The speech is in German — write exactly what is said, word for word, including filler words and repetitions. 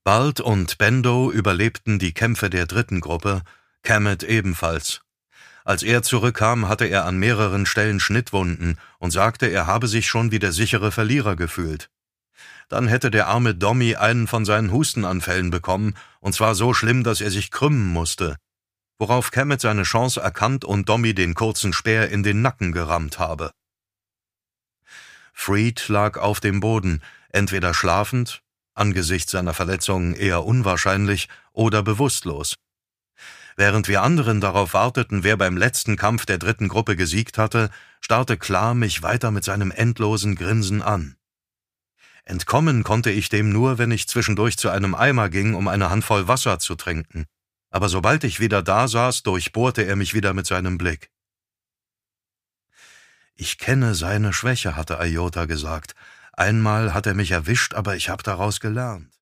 Bald und Bendo überlebten die Kämpfe der dritten Gruppe, Cammett ebenfalls. Als er zurückkam, hatte er an mehreren Stellen Schnittwunden und sagte, er habe sich schon wie der sichere Verlierer gefühlt. Dann hätte der arme Dommy einen von seinen Hustenanfällen bekommen, und zwar so schlimm, dass er sich krümmen musste, worauf Cammett seine Chance erkannt und Dommy den kurzen Speer in den Nacken gerammt habe. Freed lag auf dem Boden, entweder schlafend, angesichts seiner Verletzungen eher unwahrscheinlich, oder bewusstlos. Während wir anderen darauf warteten, wer beim letzten Kampf der dritten Gruppe gesiegt hatte, starrte Clark mich weiter mit seinem endlosen Grinsen an. Entkommen konnte ich dem nur, wenn ich zwischendurch zu einem Eimer ging, um eine Handvoll Wasser zu trinken. Aber sobald ich wieder da saß, durchbohrte er mich wieder mit seinem Blick. »Ich kenne seine Schwäche«, hatte Iota gesagt. »Einmal hat er mich erwischt, aber ich habe daraus gelernt.«